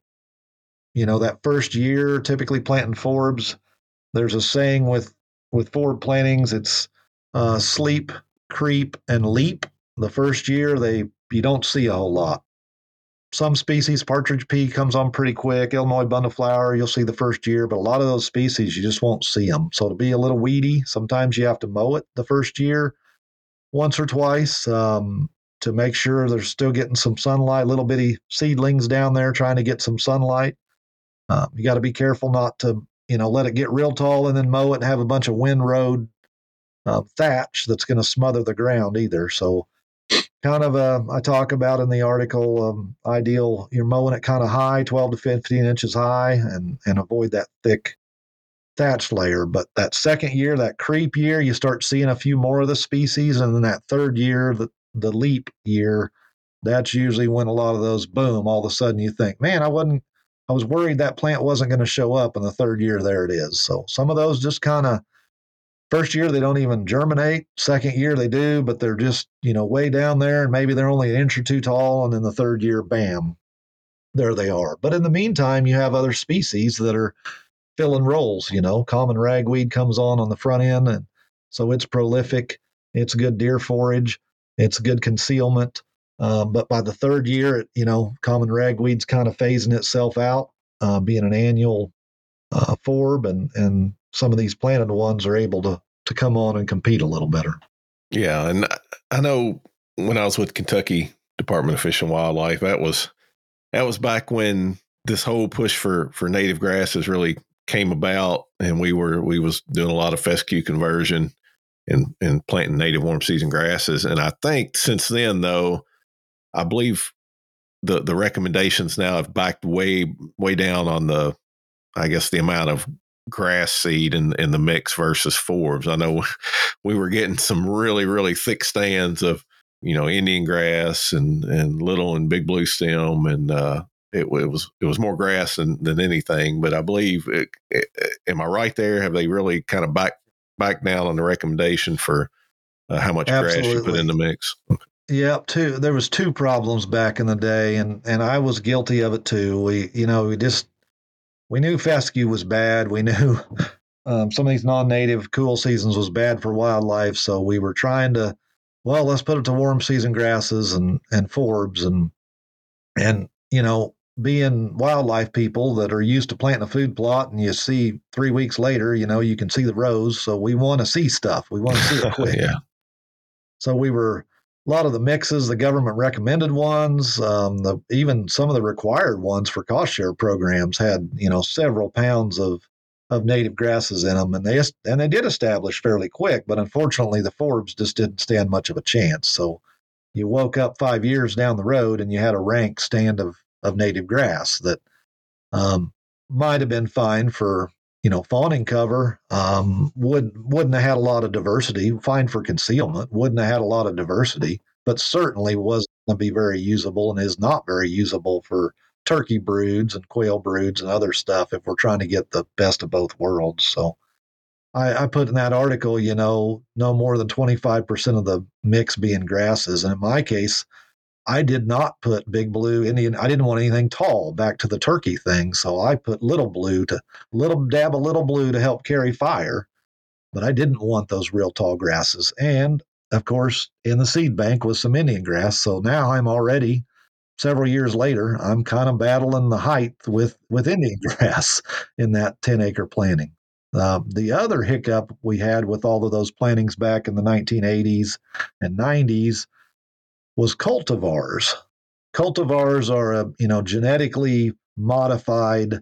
You know, that first year, typically planting forbs, there's a saying with with forward plantings, it's uh, sleep, creep, and leap. The first year, they you don't see a whole lot. Some species, partridge pea comes on pretty quick. Illinois bundleflower, you'll see the first year, but a lot of those species, you just won't see them. So to be a little weedy, sometimes you have to mow it the first year once or twice um, to make sure they're still getting some sunlight. Little bitty seedlings down there trying to get some sunlight. Uh, you got to be careful not to, you know, let it get real tall and then mow it and have a bunch of windrow uh, thatch that's going to smother the ground either. So, kind of, uh, I talk about in the article, um, ideal, you're mowing it kind of high, twelve to fifteen inches high, and, and avoid that thick thatch layer. But that second year, that creep year, you start seeing a few more of the species. And then that third year, the, the leap year, that's usually when a lot of those boom. All of a sudden, you think, man, I wasn't, I was worried that plant wasn't going to show up. In the third year, there it is. So some of those just kind of first year they don't even germinate. Second year they do, but they're just you know way down there, and maybe they're only an inch or two tall. And then the third year, bam, there they are. But in the meantime, you have other species that are filling roles. You know, common ragweed comes on on the front end, and so it's prolific. It's good deer forage. It's good concealment. Um, but by the third year, it, you know, common ragweed's kind of phasing itself out, uh, being an annual uh, forb, and and some of these planted ones are able to to come on and compete a little better. yeah. And I know when I was with Kentucky Department of Fish and Wildlife, that was that was back when this whole push for for native grasses really came about, and we were we was doing a lot of fescue conversion and and planting native warm season grasses. And I think since then, though, I believe the the recommendations now have backed way way down on the I guess the amount of grass seed in, in the mix versus Forbes. I know we were getting some really, really thick stands of, you know, Indian grass and, and little and big blue stem. And uh, it, it was it was more grass than, than anything. But I believe, it, it, am I right there? Have they really kind of back, back down on the recommendation for uh, how much Absolutely. grass you put in the mix? Yep, two. There was two problems back in the day, and and I was guilty of it too. We, you know, we just we knew fescue was bad. We knew um, some of these non-native cool seasons was bad for wildlife, so we were trying to, well, let's put it to warm season grasses and and forbs and and you know, being wildlife people that are used to planting a food plot, and you see three weeks later, you know, you can see the rows. So we want to see stuff. We want to see it quick. Yeah. So we were a lot of the mixes, the government recommended ones, um, the even some of the required ones for cost share programs had, you know, several pounds of of native grasses in them, and they and they did establish fairly quick. But unfortunately, the Forbs just didn't stand much of a chance. So you woke up five years down the road and you had a rank stand of of native grass that um, might have been fine for, you know, fawning cover. Um, would wouldn't have had a lot of diversity. Fine for concealment. Wouldn't have had a lot of diversity, but certainly wasn't going to be very usable and is not very usable for turkey broods and quail broods and other stuff if we're trying to get the best of both worlds. So I, I put in that article, you know, no more than twenty-five percent of the mix being grasses. And in my case, I did not put big blue Indian. I didn't want anything tall, back to the turkey thing. So I put little blue to little dab of little blue to help carry fire, but I didn't want those real tall grasses. And of course, in the seed bank was some Indian grass. So now I'm already several years later, I'm kind of battling the height with, with Indian grass in that ten acre planting. Uh, the other hiccup we had with all of those plantings back in the nineteen eighties and nineties was cultivars. Cultivars are a, you know, genetically modified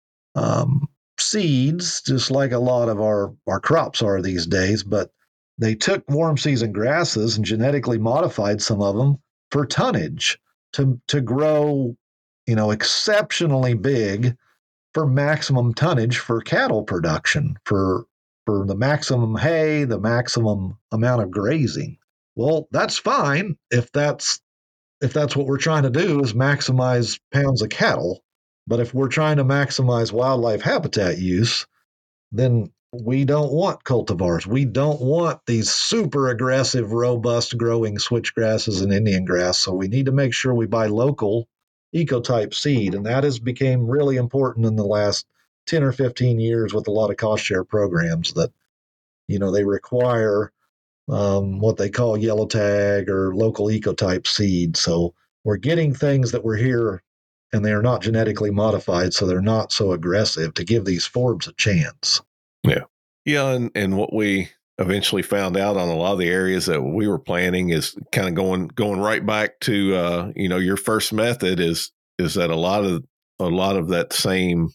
um, seeds, just like a lot of our our crops are these days. But they took warm season grasses and genetically modified some of them for tonnage to to grow, you know, exceptionally big for maximum tonnage for cattle production, for for the maximum hay, the maximum amount of grazing. Well, that's fine if that's if that's what we're trying to do is maximize pounds of cattle. But if we're trying to maximize wildlife habitat use, then we don't want cultivars. We don't want these super aggressive, robust growing switchgrasses and Indian grass. So we need to make sure we buy local ecotype seed. And that has become really important in the last ten or fifteen years with a lot of cost share programs that, you know, they require um, what they call yellow tag or local ecotype seed. So we're getting things that were here and they are not genetically modified, so they're not so aggressive to give these forbs a chance. Yeah. Yeah. And, and what we eventually found out on a lot of the areas that we were planting is kind of going, going right back to, uh, you know, your first method is, is that a lot of, a lot of that same,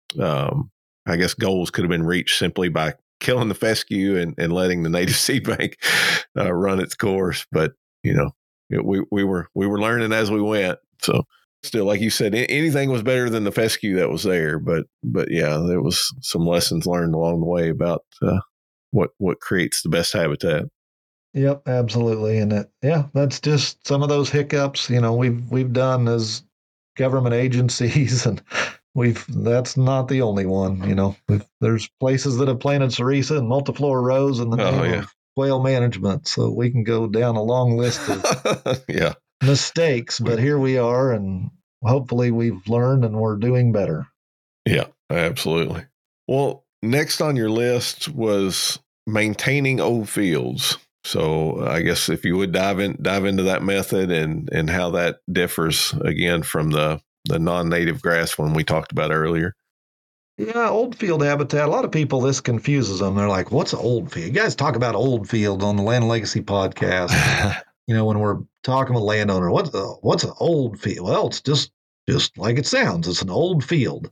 um, I guess goals could have been reached simply by killing the fescue and, and letting the native seed bank uh, run its course. But, you know, it, we, we were, we were learning as we went. So still, like you said, anything was better than the fescue that was there. But, but yeah, there was some lessons learned along the way about uh, what, what creates the best habitat. Yep, absolutely. And it, yeah, that's just some of those hiccups, you know, we've, we've done as government agencies, and we've, that's not the only one, you know, there's places that have planted sericea and multiflora rose in the name oh, yeah. of quail management. So we can go down a long list of yeah. mistakes, but here we are, and hopefully we've learned and we're doing better. Yeah, absolutely. Well, next on your list was maintaining old fields. So I guess if you would dive in, dive into that method and, and how that differs again from the, the non-native grass one we talked about earlier. Yeah, old field habitat. A lot of people, this confuses them. They're like, what's old field? You guys talk about old fields on the Land Legacy podcast. You know, when we're talking with a landowner, what's a, what's an old field? Well, it's just just like it sounds. It's an old field.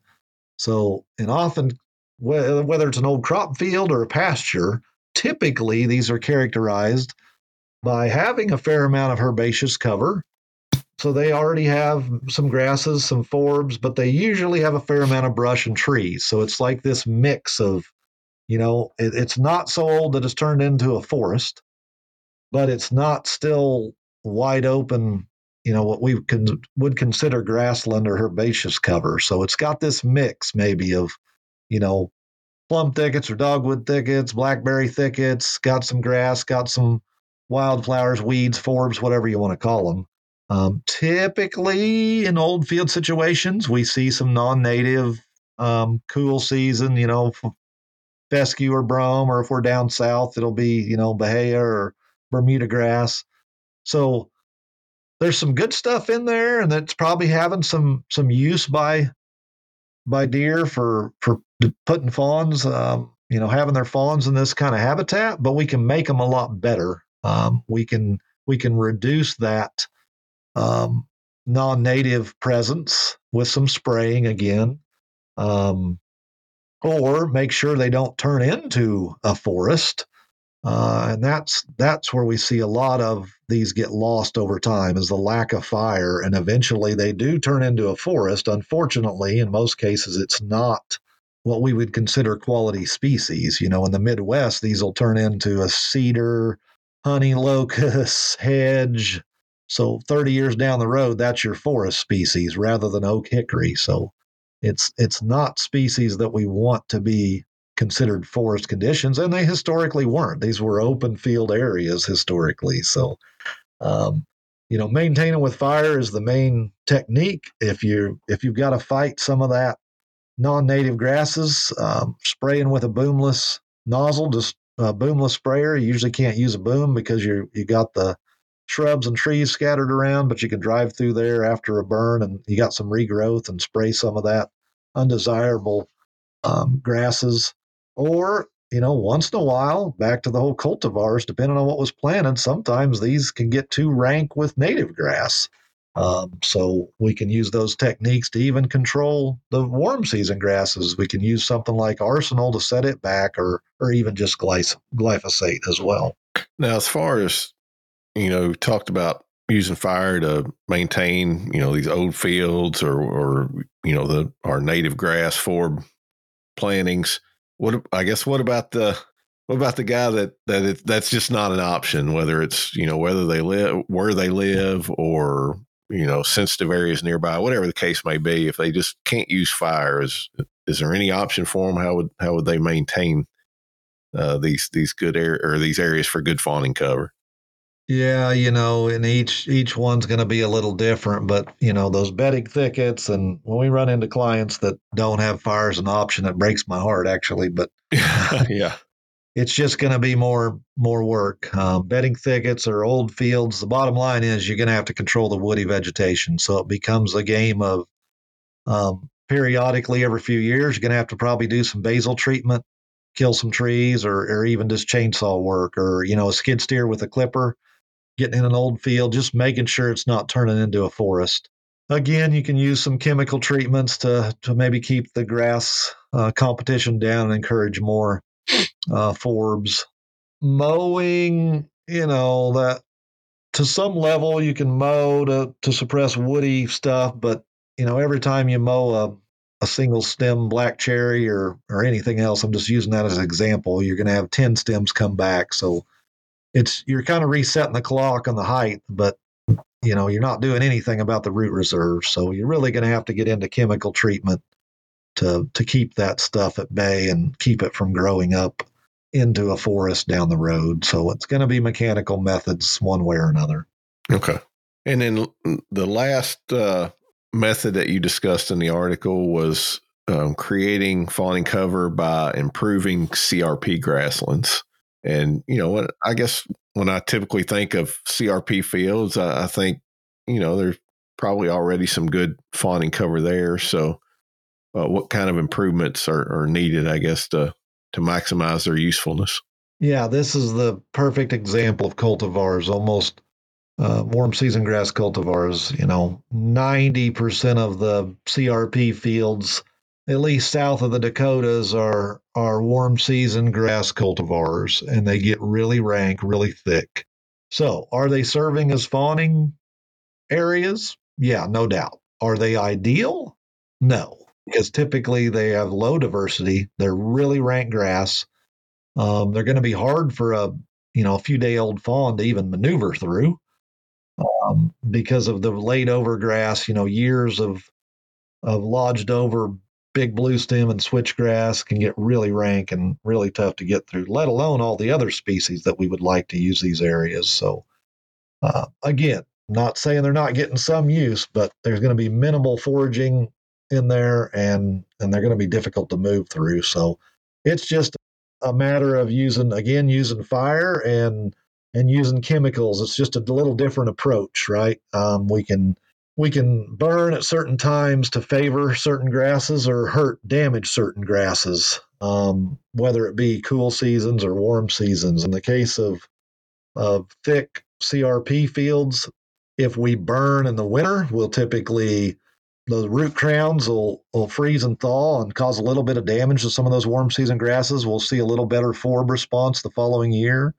So, and often, whether it's an old crop field or a pasture, typically these are characterized by having a fair amount of herbaceous cover, so they already have some grasses, some forbs, but they usually have a fair amount of brush and trees. So it's like this mix of, you know, it, it's not so old that it's turned into a forest, but it's not still wide open, you know, what we can, would consider grassland or herbaceous cover. So it's got this mix maybe of, you know, plum thickets or dogwood thickets, blackberry thickets, got some grass, got some wildflowers, weeds, forbs, whatever you want to call them. Um, typically, in old field situations, we see some non-native um, cool season, you know, fescue or brome, or if we're down south, it'll be, you know, bahia or Bermuda grass. So there's some good stuff in there, and it's probably having some some use by by deer for for putting fawns, um, you know, having their fawns in this kind of habitat. But we can make them a lot better. Um, we can we can reduce that um, non-native presence with some spraying again, um, or make sure they don't turn into a forest. Uh, and that's that's where we see a lot of these get lost over time, is the lack of fire, and eventually they do turn into a forest. Unfortunately, in most cases, it's not what we would consider quality species. You know, in the Midwest, these will turn into a cedar, honey locust, hedge. So thirty years down the road, that's your forest species rather than oak hickory. So it's it's not species that we want to be considered forest conditions, and they historically weren't. These were open field areas historically. So, um, you know, maintaining with fire is the main technique. If you if you've got to fight some of that non-native grasses, um, spraying with a boomless nozzle, just a boomless sprayer. You usually can't use a boom because you you got the shrubs and trees scattered around, but you can drive through there after a burn, and you got some regrowth and spray some of that undesirable um, grasses. Or, you know, once in a while, back to the whole cultivars, depending on what was planted, sometimes these can get too rank with native grass. Um, so we can use those techniques to even control the warm season grasses. We can use something like Arsenal to set it back, or or even just glyphosate as well. Now, as far as, you know, talked about using fire to maintain, you know, these old fields, or, or you know, the our native grass forb plantings. What I guess what about the what about the guy that that it, that's just not an option, whether it's, you know, whether they live where they live, or, you know, sensitive areas nearby, whatever the case may be. If they just can't use fire, is is there any option for them? How would how would they maintain uh, these these good air or these areas for good fawning cover? Yeah, you know, and each each one's going to be a little different, but you know, those bedding thickets, and when we run into clients that don't have fire as an option, it breaks my heart actually. But Yeah. it's just going to be more more work. Um, bedding thickets or old fields. The bottom line is you're going to have to control the woody vegetation, so it becomes a game of um, periodically every few years. You're going to have to probably do some basal treatment, kill some trees, or or even just chainsaw work, or you know, a skid steer with a clipper, getting in an old field, just making sure it's not turning into a forest. Again, you can use some chemical treatments to to maybe keep the grass uh, competition down and encourage more uh, forbs. Mowing, you know, that to some level you can mow to, to suppress woody stuff, but you know, every time you mow a, a single stem black cherry, or or anything else, I'm just using that as an example, you're going to have ten stems come back. So it's you're kind of resetting the clock on the height, but you know, you're not doing anything about the root reserve. So you're really going to have to get into chemical treatment to to keep that stuff at bay and keep it from growing up into a forest down the road. So it's going to be mechanical methods one way or another. Okay. And then the last uh, method that you discussed in the article was um, creating fawning cover by improving C R P grasslands. And, you know, what I guess when I typically think of C R P fields, I, I think, you know, there's probably already some good fawning cover there. So uh, what kind of improvements are, are needed, I guess, to, to maximize their usefulness? Yeah, this is the perfect example of cultivars, almost uh, warm season grass cultivars. You know, ninety percent of the C R P fields, at least south of the Dakotas, are are warm season grass cultivars, and they get really rank, really thick. So, are they serving as fawning? areas, yeah, no doubt. Are they ideal? No, because typically they have low diversity. They're really rank grass. Um, they're going to be hard for a you know a few day old fawn to even maneuver through um, because of the laid over grass. You know, years of of lodged over big blue stem and switchgrass can get really rank and really tough to get through. Let alone all the other species that we would like to use these areas. So uh, again, not saying they're not getting some use, but there's going to be minimal foraging in there, and and they're going to be difficult to move through. So it's just a matter of using again using fire and and using chemicals. It's just a little different approach, right? Um, we can we can burn at certain times to favor certain grasses or hurt damage certain grasses, um, whether it be cool seasons or warm seasons. In the case of of thick C R P fields. If we burn in the winter, we'll typically the root crowns will, will freeze and thaw and cause a little bit of damage to some of those warm season grasses. We'll see a little better forb response the following year.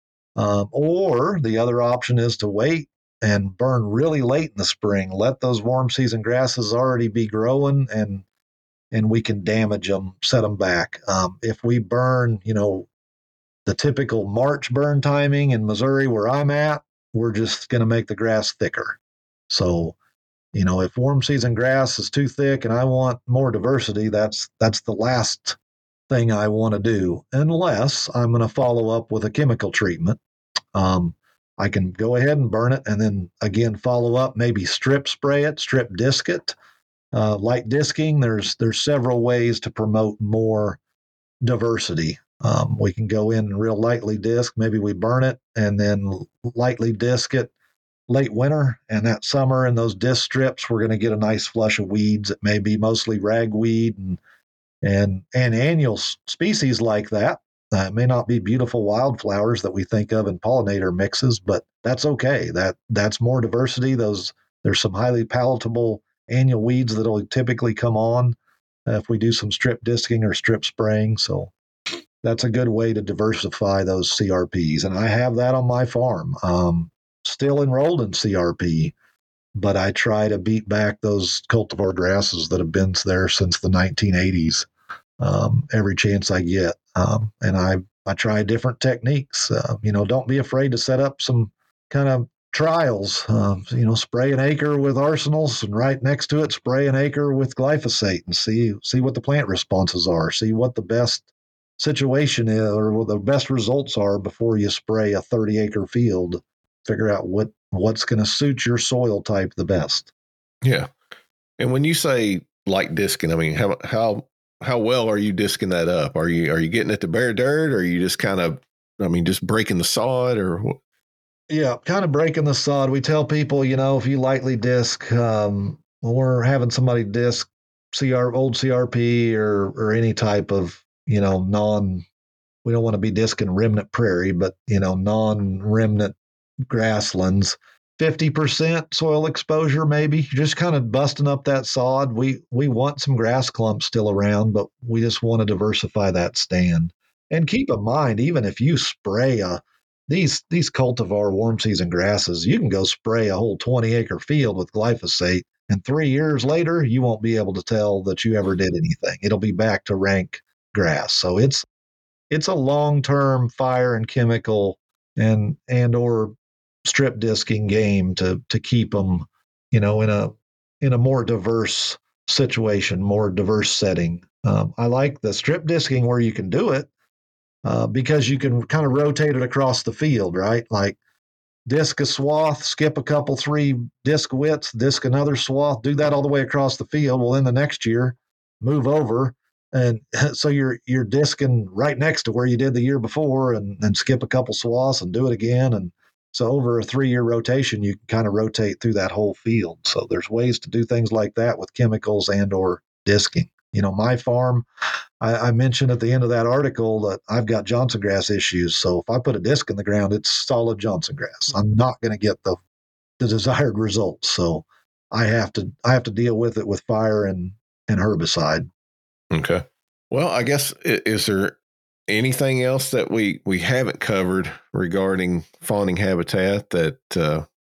Um, or the other option is to wait and burn really late in the spring. Let those warm season grasses already be growing and and we can damage them, set them back. Um, if we burn, you know, the typical March burn timing in Missouri where I'm at, we're just going to make the grass thicker. So, you know, if warm season grass is too thick and I want more diversity, that's that's the last thing I want to do, unless I'm going to follow up with a chemical treatment. Um, I can go ahead and burn it and then again follow up, maybe strip spray it, strip disc it. Uh, light disking, there's there's several ways to promote more diversity. Um, we can go in and real lightly disc. Maybe we burn it and then lightly disc it late winter. And that summer in those disc strips, we're going to get a nice flush of weeds. It may be mostly ragweed and and and annual species like that. Uh, it may not be beautiful wildflowers that we think of in pollinator mixes, but that's okay. That that's more diversity. Those there's some highly palatable annual weeds that'll typically come on uh, if we do some strip disking or strip spraying. So that's a good way to diversify those C R Ps. And I have that on my farm. Um, still enrolled in C R P, but I try to beat back those cultivar grasses that have been there since the nineteen eighties um, every chance I get. Um, and I, I try different techniques. Uh, you know, don't be afraid to set up some kind of trials. Uh, you know, spray an acre with arsenals, and right next to it, spray an acre with glyphosate, and see see what the plant responses are. See what the best situation is, or what the best results are before you spray a thirty acre field. Figure out what what's going to suit your soil type the best. Yeah. And when you say light disking, I mean, how how how well are you disking that up? Are you are you getting it to bare dirt, or are you just kind of, I mean, just breaking the sod, or what? Yeah, kind of breaking the sod. We tell people, you know, if you lightly disc, um, when we're having somebody disc C R old C R P or or any type of, you know, non, we don't want to be discing remnant prairie, but you know, non remnant grasslands. fifty percent soil exposure, maybe. You're just kind of busting up that sod. We we want some grass clumps still around, but we just want to diversify that stand. And keep in mind, even if you spray a these these cultivar warm season grasses, you can go spray a whole twenty acre field with glyphosate, and three years later, you won't be able to tell that you ever did anything. It'll be back to rank grass. So it's it's a long term fire and chemical and and or strip disking game to to keep them, you know, in a in a more diverse situation, more diverse setting. Um, I like the strip disking where you can do it uh, because you can kind of rotate it across the field, right? Like disc a swath, skip a couple, three disc widths, disc another swath, do that all the way across the field. Well, then the next year, move over. And so you're you're discing right next to where you did the year before and then skip a couple swaths and do it again. And so over a three year rotation, you can kind of rotate through that whole field. So there's ways to do things like that with chemicals and or disking. You know, my farm, I, I mentioned at the end of that article that I've got Johnson grass issues. So if I put a disc in the ground, it's solid Johnson grass. I'm not going to get the the desired results. So I have to I have to deal with it with fire and and herbicide. Okay. Well, I guess, is there anything else that we, we haven't covered regarding fawning habitat that uh,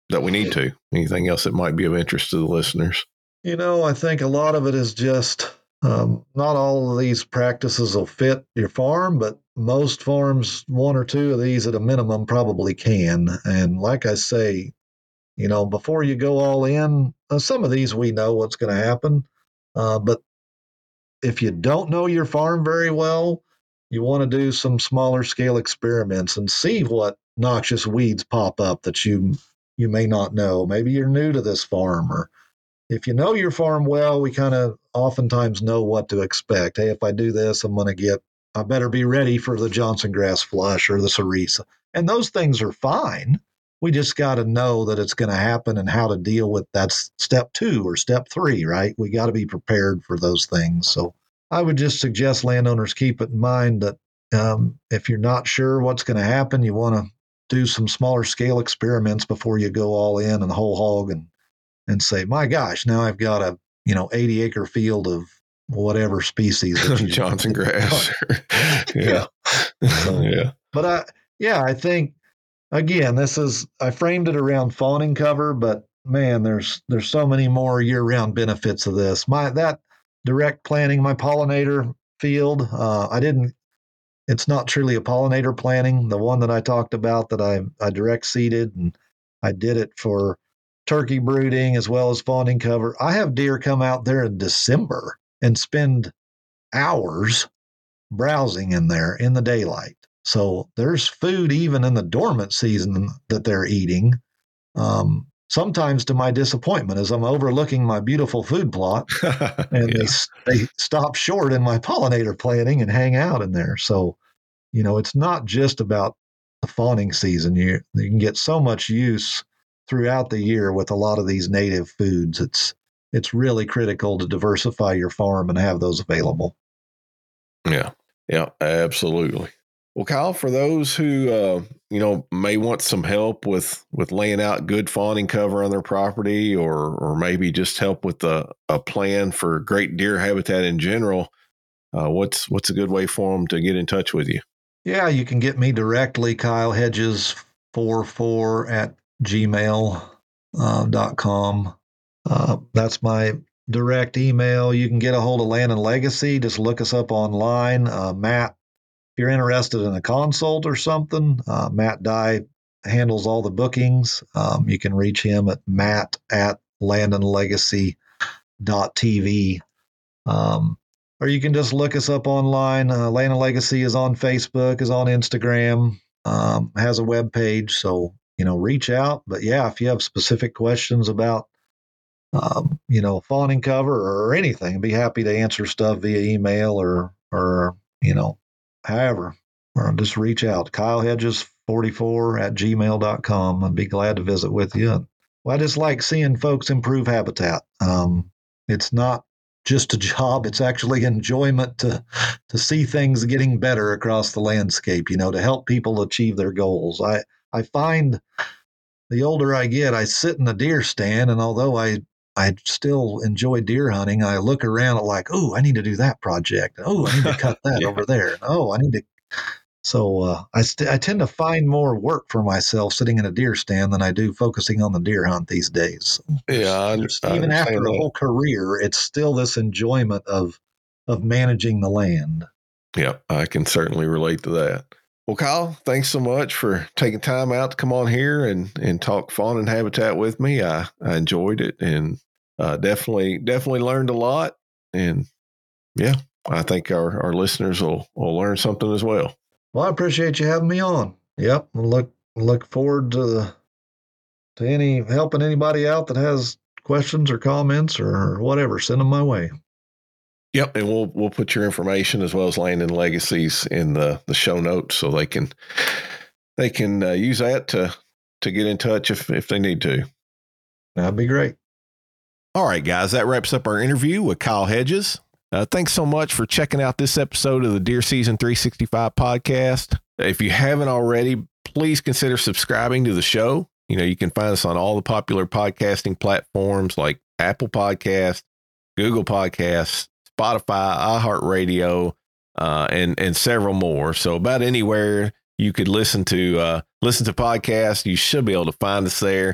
that we need to? Anything else that might be of interest to the listeners? You know, I think a lot of it is just um, not all of these practices will fit your farm, but most farms, one or two of these at a minimum probably can. And like I say, you know, before you go all in, uh, some of these we know what's going to happen. Uh, but if you don't know your farm very well, you want to do some smaller scale experiments and see what noxious weeds pop up that you you may not know. Maybe you're new to this farm, or if you know your farm well, we kind of oftentimes know what to expect. Hey, if I do this, I'm going to get, I better be ready for the Johnson grass flush or the Sericea. And those things are fine. We just got to know that it's going to happen and how to deal with that's step two or step three, right? We got to be prepared for those things. So I would just suggest landowners keep it in mind that um, if you're not sure what's going to happen, you want to do some smaller scale experiments before you go all in and whole hog and and say, my gosh, now I've got a you know eighty acre field of whatever species that you, Johnson grass. yeah. So, yeah. But I yeah, I think again, this is I framed it around fawning cover, but man, there's there's so many more year-round benefits of this. My that direct planting, my pollinator field, uh, I didn't it's not truly a pollinator planting. The one that I talked about that I, I direct seeded and I did it for turkey brooding as well as fawning cover. I have deer come out there in December and spend hours browsing in there in the daylight. So there's food even in the dormant season that they're eating. Um, sometimes to my disappointment as I'm overlooking my beautiful food plot and yeah. they they stop short in my pollinator planting and hang out in there. So, you know, it's not just about the fawning season. You you can get so much use throughout the year with a lot of these native foods. It's it's really critical to diversify your farm and have those available. Yeah, yeah, absolutely. Well, Kyle, for those who uh, you know may want some help with with laying out good fawning cover on their property, or or maybe just help with a, a plan for great deer habitat in general, uh, what's what's a good way for them to get in touch with you? Yeah, you can get me directly, Kyle Hedges forty-four at gmail dot com. Uh, that's my direct email. You can get a hold of Land and Legacy. Just look us up online. Uh, Matt, if you're interested in a consult or something, uh, Matt Dye handles all the bookings. Um, you can reach him at matt at land and legacy dot t v. Um, or you can just look us up online. Uh, Land and Legacy is on Facebook, is on Instagram, um, has a web page. So, you know, reach out. But yeah, if you have specific questions about, um, you know, fawning cover or anything, I'd be happy to answer stuff via email or, or, you know, however, or just reach out. Kyle Hedges forty-four at gmail dot com. I'd be glad to visit with you. Well, I just like seeing folks improve habitat. Um, it's not just a job. It's actually enjoyment to to see things getting better across the landscape, you know, to help people achieve their goals. I, I find the older I get, I sit in a deer stand, and although I I still enjoy deer hunting, I look around at like, oh, I need to do that project. Oh, I need to cut that yeah. over there. Oh, I need to. So uh, I st- I tend to find more work for myself sitting in a deer stand than I do focusing on the deer hunt these days. Yeah, I, I even after that. a whole career, it's still this enjoyment of of managing the land. Yeah, I can certainly relate to that. Well, Kyle, thanks so much for taking time out to come on here and and talk fawn and habitat with me. I, I enjoyed it and uh, definitely definitely learned a lot. And yeah, I think our, our listeners will, will learn something as well. Well, I appreciate you having me on. Yep, look look forward to the, to any helping anybody out that has questions or comments or whatever. Send them my way. Yep, and we'll we'll put your information as well as Land and Legacies in the, the show notes so they can they can uh, use that to to get in touch if if they need to. That'd be great. All right, guys, that wraps up our interview with Kyle Hedges. Uh, thanks so much for checking out this episode of the Deer Season three sixty-five podcast. If you haven't already, please consider subscribing to the show. You know, you can find us on all the popular podcasting platforms like Apple Podcasts, Google Podcasts, Spotify, iHeartRadio, uh, and and several more. So about anywhere you could listen to uh, listen to podcasts, you should be able to find us there.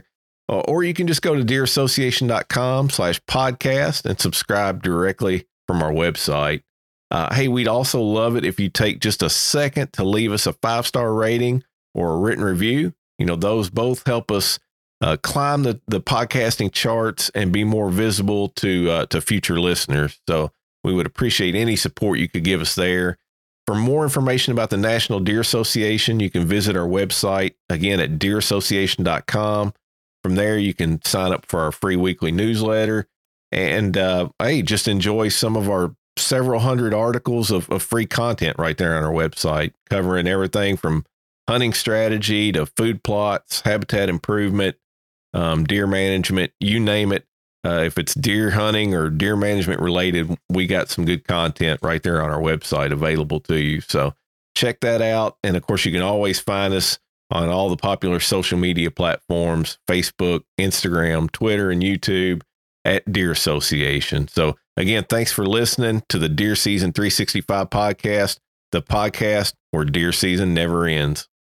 Uh, or you can just go to deer association dot com slash podcast and subscribe directly from our website. Uh, hey, we'd also love it if you take just a second to leave us a five-star rating or a written review. You know, those both help us uh, climb the, the podcasting charts and be more visible to uh, to future listeners. So we would appreciate any support you could give us there. For more information about the National Deer Association, you can visit our website, again, at deer association dot com. From there, you can sign up for our free weekly newsletter. And, uh, hey, just enjoy some of our several hundred articles of, of free content right there on our website, covering everything from hunting strategy to food plots, habitat improvement, um, deer management, you name it. Uh, if it's deer hunting or deer management related, we got some good content right there on our website available to you. So check that out. And of course, you can always find us on all the popular social media platforms, Facebook, Instagram, Twitter, and YouTube at Deer Association. So again, thanks for listening to the Deer Season three sixty-five podcast, the podcast where deer season never ends.